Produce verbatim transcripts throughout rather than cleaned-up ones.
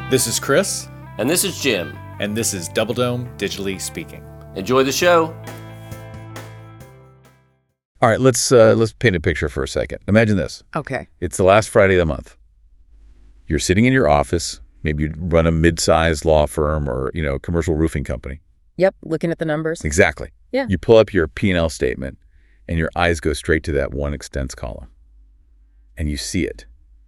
This is Chris. And this is Jim. And this is Double Dome Digitally Speaking. Enjoy the show. All right, let's uh, let's paint a picture for a second. Imagine this. Okay. It's the last Friday of the month. You're sitting in your office. Maybe you run a mid-sized law firm or, you know, commercial roofing company. Yep, looking at the numbers. Exactly. Yeah. You pull up your P and L statement, and your eyes go straight to that one expense column. And you see it.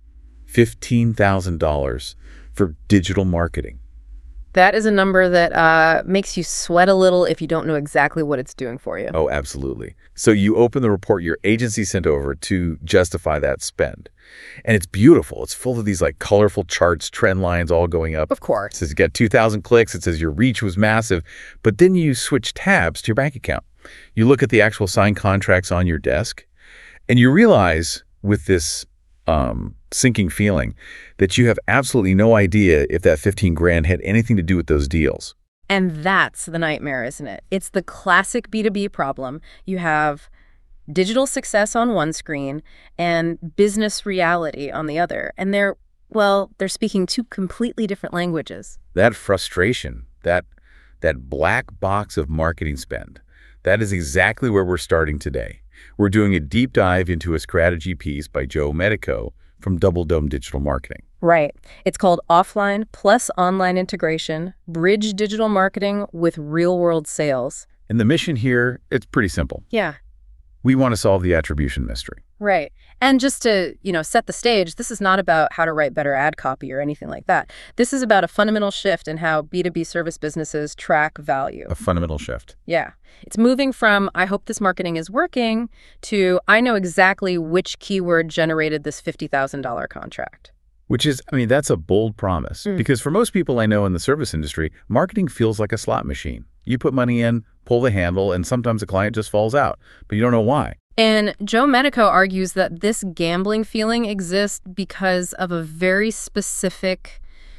fifteen thousand dollars for digital marketing. That is a number that uh, makes you sweat a little if you don't know exactly what it's doing for you. Oh, absolutely. So you open the report your agency sent over to justify that spend. And it's beautiful. It's full of these like colorful charts, trend lines all going up. Of course. It says you got two thousand clicks. It says your reach was massive. But then you switch tabs to your bank account. You look at the actual signed contracts on your desk, and you realize with this um, sinking feeling that you have absolutely no idea if that fifteen grand had anything to do with those deals. And that's the nightmare, isn't it? It's the classic B two B problem. You have digital success on one screen and business reality on the other. And they're, well, they're speaking two completely different languages. That frustration, that that black box of marketing spend, that is exactly where we're starting today. We're doing a deep dive into a strategy piece by Joe Medico from Double Dome Digital Marketing. Right. It's called Offline Plus Online Integration, Bridge Digital Marketing with Real-World Sales. And the mission here, it's pretty simple. Yeah. We want to solve the attribution mystery. Right. And just to, you know, set the stage, this is not about how to write better ad copy or anything like that. This is about a fundamental shift in how B two B service businesses track value. A fundamental shift. Yeah. It's moving from, I hope this marketing is working, to, I know exactly which keyword generated this fifty thousand dollars contract. Which is, I mean, that's a bold promise. Mm. Because for most people I know in the service industry, marketing feels like a slot machine. You put money in, pull the handle, and sometimes a client just falls out, but you don't know why. And Joe Medico argues that this gambling feeling exists because of a very specific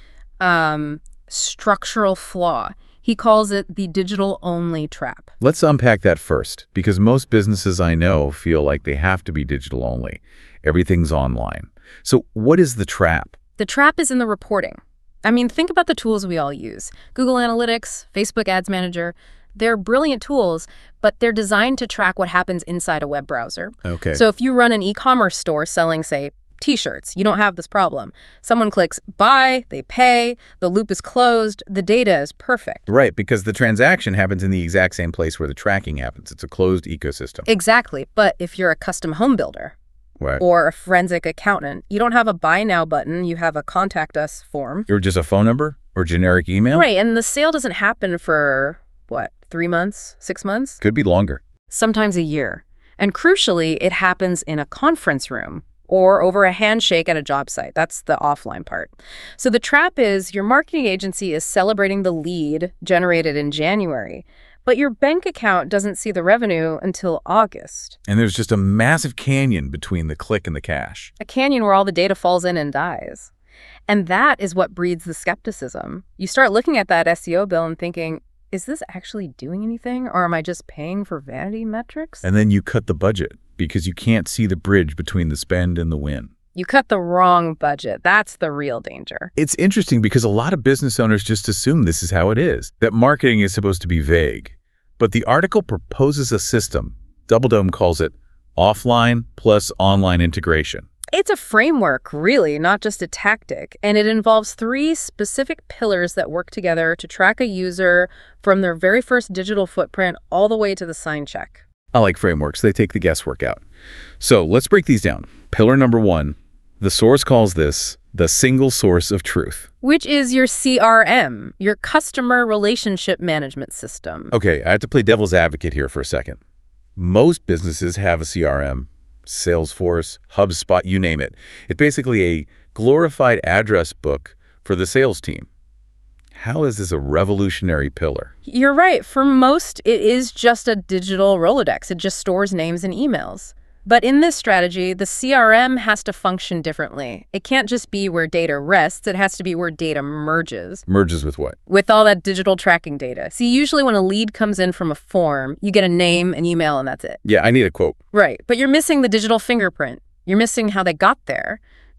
um, structural flaw. He calls it the digital-only trap. Let's unpack that first, because most businesses I know feel like they have to be digital only. Everything's online. So what is the trap? The trap is in the reporting. I mean, think about the tools we all use. Google Analytics, Facebook Ads Manager. They're brilliant tools, but they're designed to track what happens inside a web browser. Okay. So if you run an e-commerce store selling, say, T-shirts, you don't have this problem. Someone clicks buy, they pay, the loop is closed, the data is perfect. Right, because the transaction happens in the exact same place where the tracking happens. It's a closed ecosystem. Exactly. But if you're a custom home builder, Right. or a forensic accountant, you don't have a buy now button, you have a contact us form. Or just a phone number or generic email? Right, and the sale doesn't happen for, what, three months, six months? Could be longer. Sometimes a year. And crucially, it happens in a conference room or over a handshake at a job site. That's the offline part. So the trap is your marketing agency is celebrating the lead generated in January, but your bank account doesn't see the revenue until August. And there's just a massive canyon between the click and the cash. A canyon where all the data falls in and dies. And that is what breeds the skepticism. You start looking at that S E O bill and thinking, is this actually doing anything, or am I just paying for vanity metrics? And then you cut the budget because you can't see the bridge between the spend and the win. You cut the wrong budget. That's the real danger. It's interesting because a lot of business owners just assume this is how it is, that marketing is supposed to be vague. But the article proposes a system. Double Dome calls it offline plus online integration. It's a framework, really, not just a tactic. And it involves three specific pillars that work together to track a user from their very first digital footprint all the way to the sign check. I like frameworks. They take the guesswork out. So let's break these down. Pillar number one, the source calls this the single source of truth. Which is your C R M, your customer relationship management system. Okay, I have to play devil's advocate here for a second. Most businesses have a C R M, Salesforce, HubSpot, you name it. It's basically a glorified address book for the sales team. How is this a revolutionary pillar? You're right. For most, it is just a digital Rolodex. It just stores names and emails. But in this strategy, the C R M has to function differently. It can't just be where data rests. It has to be where data merges. Merges with what? With all that digital tracking data. See, usually when a lead comes in from a form, you get a name, an email, and that's it. Yeah, I need a quote. Right. But you're missing the digital fingerprint. You're missing how they got there.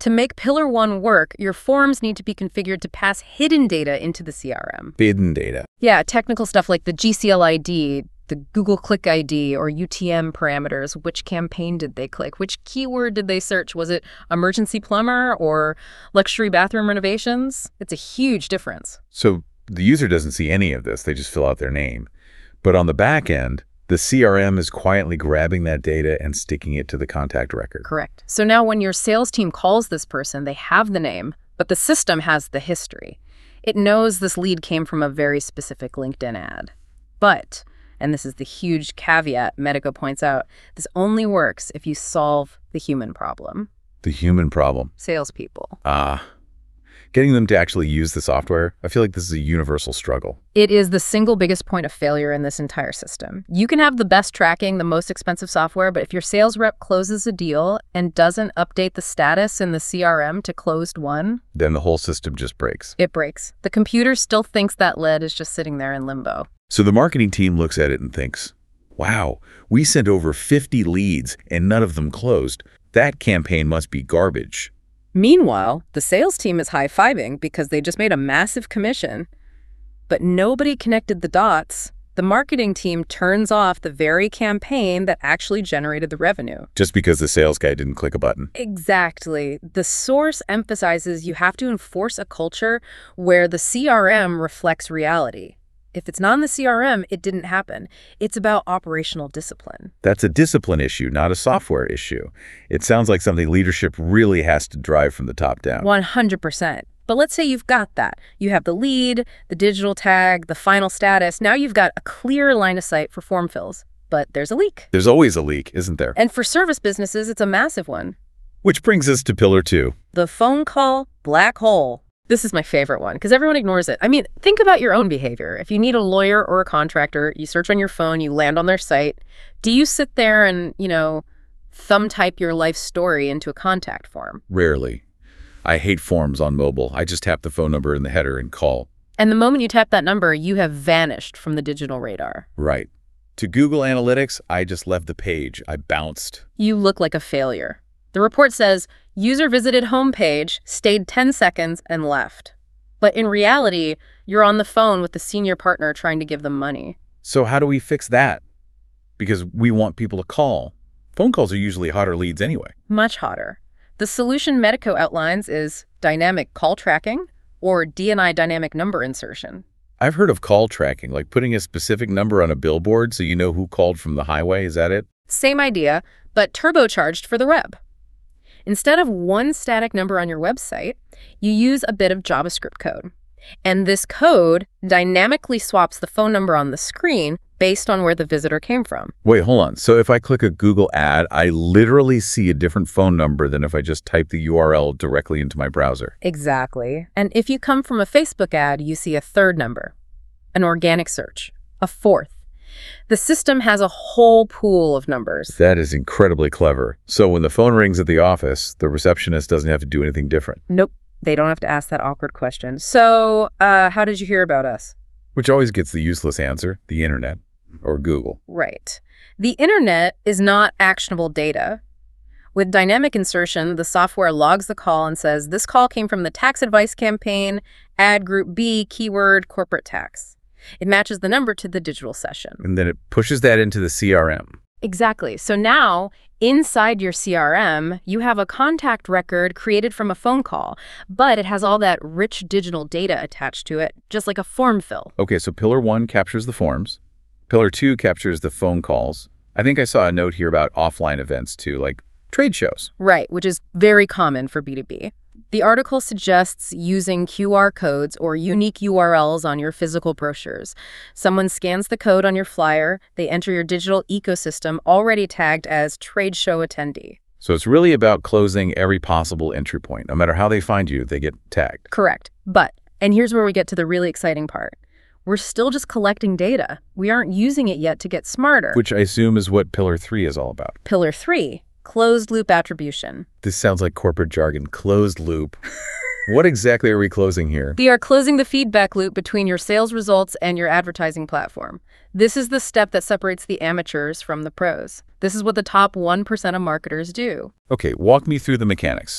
To make Pillar one work, your forms need to be configured to pass hidden data into the C R M. Hidden data. Yeah, technical stuff like the G C L I D, the Google Click I D, or U T M parameters. Which campaign did they click? Which keyword did they search? Was it emergency plumber or luxury bathroom renovations? It's a huge difference. So the user doesn't see any of this. They just fill out their name. But on the back end, the C R M is quietly grabbing that data and sticking it to the contact record. Correct. So now when your sales team calls this person, they have the name, but the system has the history. It knows this lead came from a very specific LinkedIn ad. But, and this is the huge caveat Medico points out, this only works if you solve the human problem. The human problem. Salespeople. Ah. Getting them to actually use the software, I feel like this is a universal struggle. It is the single biggest point of failure in this entire system. You can have the best tracking, the most expensive software, but if your sales rep closes a deal and doesn't update the status in the C R M to closed won, Then the whole system just breaks. it breaks. The computer still thinks that lead is just sitting there in limbo. So the marketing team looks at it and thinks, wow, we sent over fifty leads and none of them closed. That campaign must be garbage. Meanwhile, the sales team is high-fiving because they just made a massive commission. But nobody connected the dots. The marketing team turns off the very campaign that actually generated the revenue. Just because the sales guy didn't click a button. Exactly. The source emphasizes you have to enforce a culture where the C R M reflects reality. If it's not in the C R M, it didn't happen. It's about operational discipline. That's a discipline issue, not a software issue. It sounds like something leadership really has to drive from the top down. one hundred percent. But let's say you've got that. You have the lead, the digital tag, the final status. Now you've got a clear line of sight for form fills. But there's a leak. There's always a leak, isn't there? And for service businesses, it's a massive one. Which brings us to pillar two. The phone call black hole. This is my favorite one because everyone ignores it. I mean, think about your own behavior. If you need a lawyer or a contractor, you search on your phone, you land on their site. Do you sit there and, you know, thumb type your life story into a contact form? Rarely. I hate forms on mobile. I just tap the phone number in the header and call. And the moment you tap that number, you have vanished from the digital radar. Right. To Google Analytics, I just left the page. I bounced. You look like a failure. The report says, user visited homepage, stayed ten seconds, and left. But in reality, you're on the phone with the senior partner trying to give them money. So how do we fix that? Because we want people to call. Phone calls are usually hotter leads anyway. Much hotter. The solution Medico outlines is dynamic call tracking or D N I dynamic number insertion. I've heard of call tracking, like putting a specific number on a billboard so you know who called from the highway. Is that it? Same idea, but turbocharged for the web. Instead of one static number on your website, you use a bit of JavaScript code. And this code dynamically swaps the phone number on the screen based on where the visitor came from. Wait, hold on. So if I click a Google ad, I literally see a different phone number than if I just type the U R L directly into my browser. Exactly. And if you come from a Facebook ad, you see a third number, an organic search, a fourth. The system has a whole pool of numbers. That is incredibly clever. So when the phone rings at the office, the receptionist doesn't have to do anything different. Nope. They don't have to ask that awkward question. So, uh, how did you hear about us? Which always gets the useless answer, the internet or Google. Right. The internet is not actionable data. With dynamic insertion, the software logs the call and says, this call came from the tax advice campaign, ad group B, keyword, corporate tax. It matches the number to the digital session. And then it pushes that into the C R M. Exactly. So now, inside your C R M, you have a contact record created from a phone call, but it has all that rich digital data attached to it, just like a form fill. Okay, so pillar one captures the forms. Pillar two captures the phone calls. I think I saw a note here about offline events too, like trade shows. Right, which is very common for B two B. The article suggests using Q R codes or unique U R Ls on your physical brochures. Someone scans the code on your flyer, they enter your digital ecosystem already tagged as trade show attendee. So it's really about closing every possible entry point. No matter how they find you, they get tagged. Correct. But, and here's where we get to the really exciting part. We're still just collecting data. We aren't using it yet to get smarter. Which I assume is what pillar three is all about. Pillar three. Closed loop attribution. This sounds like corporate jargon. Closed loop. What exactly are we closing here? We are closing the feedback loop between your sales results and your advertising platform. This is the step that separates the amateurs from the pros. This is what the top one percent of marketers do. Okay, walk me through the mechanics.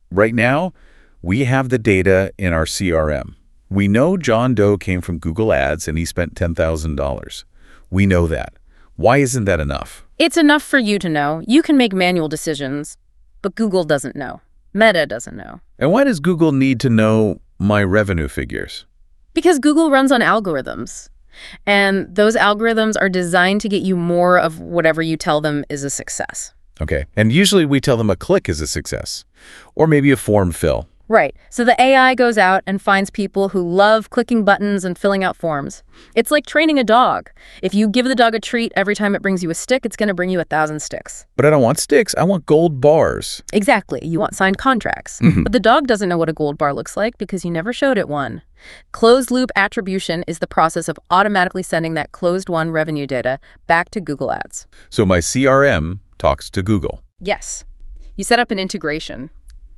Right now, we have the data in our C R M. We know John Doe came from Google Ads and he spent ten thousand dollars. We know that. Why isn't that enough? It's enough for you to know. You can make manual decisions, but Google doesn't know. Meta doesn't know. And why does Google need to know my revenue figures? Because Google runs on algorithms. And those algorithms are designed to get you more of whatever you tell them is a success. Okay, and usually we tell them a click is a success, or maybe a form fill. Right. So the A I goes out and finds people who love clicking buttons and filling out forms. It's like training a dog. If you give the dog a treat every time it brings you a stick, it's going to bring you a thousand sticks. But I don't want sticks. I want gold bars. Exactly. You want signed contracts. Mhm. But the dog doesn't know what a gold bar looks like because you never showed it one. Closed-loop attribution is the process of automatically sending that closed-won revenue data back to Google Ads. So my C R M talks to Google. Yes. You set up an integration.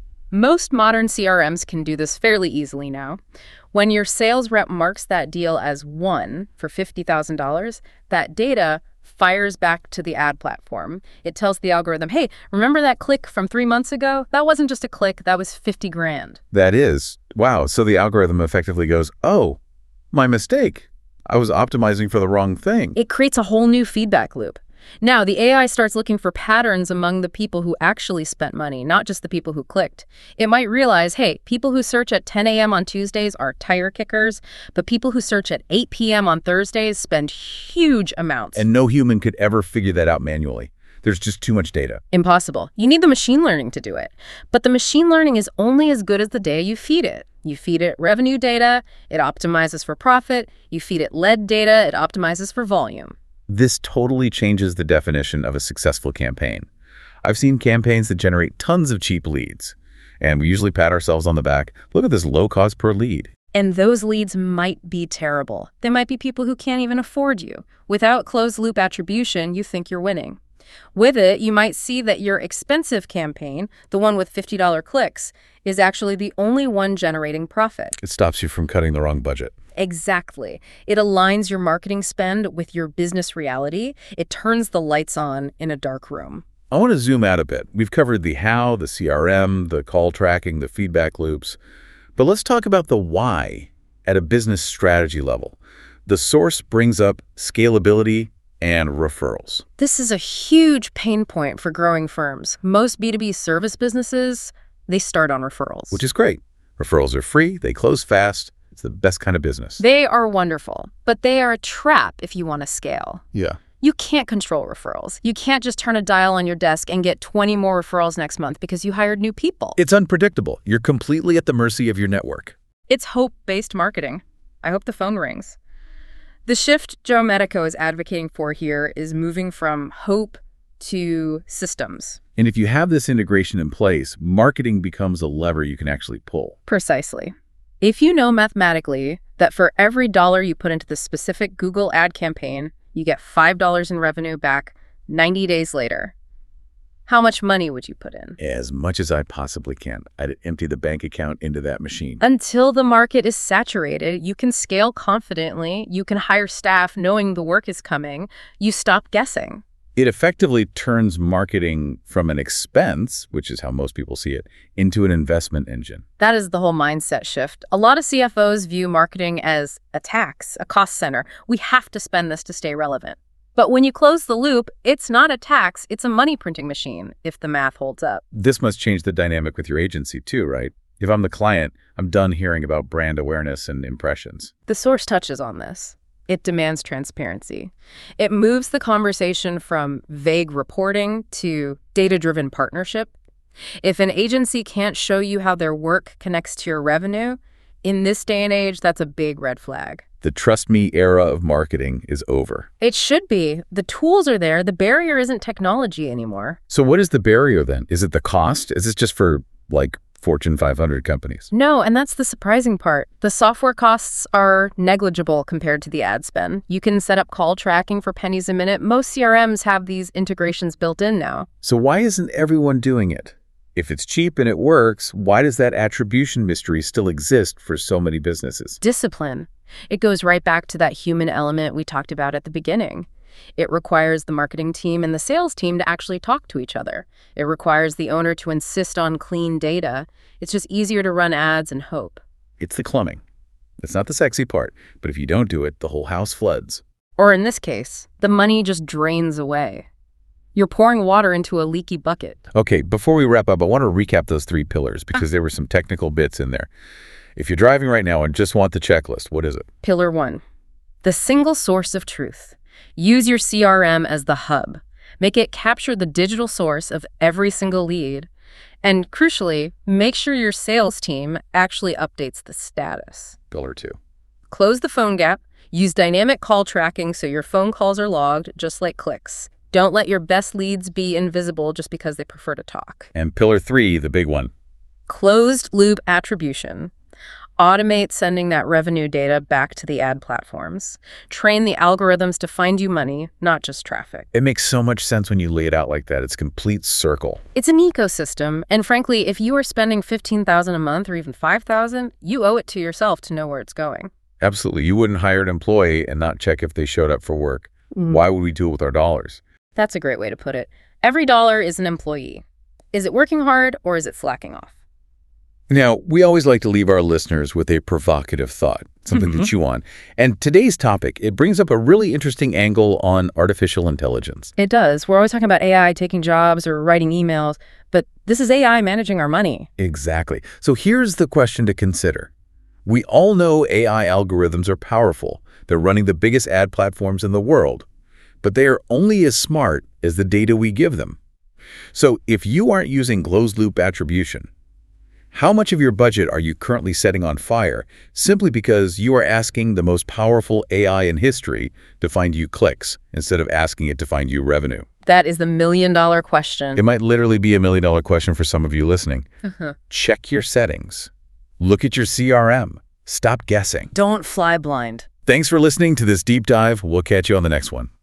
Most modern C R Ms can do this fairly easily now. When your sales rep marks that deal as one for fifty thousand dollars, that data fires back to the ad platform. It tells the algorithm, hey, remember that click from three months ago? That wasn't just a click, that was fifty grand. That is. Wow. So the algorithm effectively goes, oh, my mistake. I was optimizing for the wrong thing. It creates a whole new feedback loop. Now, the A I starts looking for patterns among the people who actually spent money, not just the people who clicked. It might realize, hey, people who search at ten a m on Tuesdays are tire kickers, but people who search at eight p m on Thursdays spend huge amounts. And no human could ever figure that out manually. There's just too much data. Impossible. You need the machine learning to do it. But the machine learning is only as good as the data you feed it. You feed it revenue data, it optimizes for profit. You feed it lead data, it optimizes for volume. This totally changes the definition of a successful campaign. I've seen campaigns that generate tons of cheap leads, and we usually pat ourselves on the back. Look at this low cost per lead. And those leads might be terrible. They might be people who can't even afford you. Without closed-loop attribution, you think you're winning. With it, you might see that your expensive campaign, the one with fifty dollar clicks, is actually the only one generating profit. It stops you from cutting the wrong budget. Exactly. It aligns your marketing spend with your business reality. It turns the lights on in a dark room. I want to zoom out a bit. We've covered the how, the C R M, the call tracking, the feedback loops. But let's talk about the why at a business strategy level. The source brings up scalability and referrals. This is a huge pain point for growing firms. Most B two B service businesses, they start on referrals. Which is great. Referrals are free, they close fast. It's the best kind of business. They are wonderful, but they are a trap if you want to scale. Yeah. You can't control referrals. You can't just turn a dial on your desk and get twenty more referrals next month because you hired new people. It's unpredictable. You're completely at the mercy of your network. It's hope-based marketing. I hope the phone rings. The shift Joe Medico is advocating for here is moving from hope to systems. And if you have this integration in place, marketing becomes a lever you can actually pull. Precisely. If you know mathematically that for every dollar you put into the specific Google ad campaign, you get five dollars in revenue back ninety days later, how much money would you put in? As much as I possibly can. I'd empty the bank account into that machine. Until the market is saturated, you can scale confidently, you can hire staff knowing the work is coming, you stop guessing. It effectively turns marketing from an expense, which is how most people see it, into an investment engine. That is the whole mindset shift. A lot of C F Os view marketing as a tax, a cost center. We have to spend this to stay relevant. But when you close the loop, it's not a tax, it's a money printing machine, if the math holds up. This must change the dynamic with your agency too, right? If I'm the client, I'm done hearing about brand awareness and impressions. The source touches on this. It demands transparency. It moves the conversation from vague reporting to data-driven partnership. If an agency can't show you how their work connects to your revenue, in this day and age, that's a big red flag. The trust me era of marketing is over. It should be. The tools are there. The barrier isn't technology anymore. So what is the barrier then? Is it the cost? Is this just for, like, Fortune five hundred companies? No, and that's the surprising part. The software costs are negligible compared to the ad spend. You can set up call tracking for pennies a minute. Most C R Ms have these integrations built in now. So why isn't everyone doing it? If it's cheap and it works, why does that attribution mystery still exist for so many businesses? Discipline. It goes right back to that human element we talked about at the beginning. It requires the marketing team and the sales team to actually talk to each other. It requires the owner to insist on clean data. It's just easier to run ads and hope. It's the plumbing. That's not the sexy part, but if you don't do it, the whole house floods. Or in this case, the money just drains away. You're pouring water into a leaky bucket. Okay, before we wrap up, I want to recap those three pillars because there were some technical bits in there. If you're driving right now and just want the checklist, what is it? Pillar one, the single source of truth. Use your C R M as the hub. Make it capture the digital source of every single lead. And crucially, make sure your sales team actually updates the status. Pillar two. Close the phone gap. Use dynamic call tracking so your phone calls are logged, just like clicks. Don't let your best leads be invisible just because they prefer to talk. And pillar three, the big one. Closed loop attribution. Automate sending that revenue data back to the ad platforms. Train the algorithms to find you money, not just traffic. It makes so much sense when you lay it out like that. It's a complete circle. It's an ecosystem, and frankly, if you are spending fifteen thousand dollars a month or even five thousand dollars, you owe it to yourself to know where it's going. Absolutely. You wouldn't hire an employee and not check if they showed up for work. Mm. Why would we do it with our dollars? That's a great way to put it. Every dollar is an employee. Is it working hard or is it slacking off? Now, we always like to leave our listeners with a provocative thought, something mm-hmm. to chew on. And today's topic, it brings up a really interesting angle on artificial intelligence. It does. We're always talking about A I taking jobs or writing emails, but this is A I managing our money. Exactly. So here's the question to consider. We all know A I algorithms are powerful. They're running the biggest ad platforms in the world, but they are only as smart as the data we give them. So if you aren't using closed-loop attribution, how much of your budget are you currently setting on fire simply because you are asking the most powerful A I in history to find you clicks instead of asking it to find you revenue? That is the million-dollar question. It might literally be a million-dollar question for some of you listening. Uh-huh. Check your settings. Look at your C R M. Stop guessing. Don't fly blind. Thanks for listening to this deep dive. We'll catch you on the next one.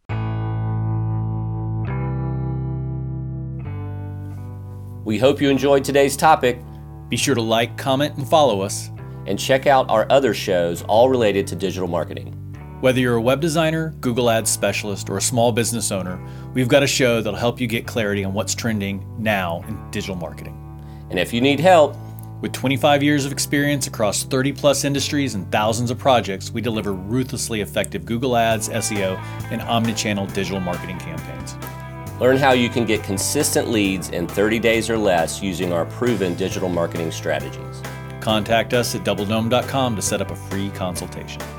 We hope you enjoyed today's topic. Be sure to like, comment, and follow us. And check out our other shows, all related to digital marketing. Whether you're a web designer, Google Ads specialist, or a small business owner, we've got a show that'll help you get clarity on what's trending now in digital marketing. And if you need help, with twenty-five years of experience across thirty plus industries and thousands of projects, we deliver ruthlessly effective Google Ads, S E O, and omnichannel digital marketing campaigns. Learn how you can get consistent leads in thirty days or less using our proven digital marketing strategies. Contact us at double dome dot com to set up a free consultation.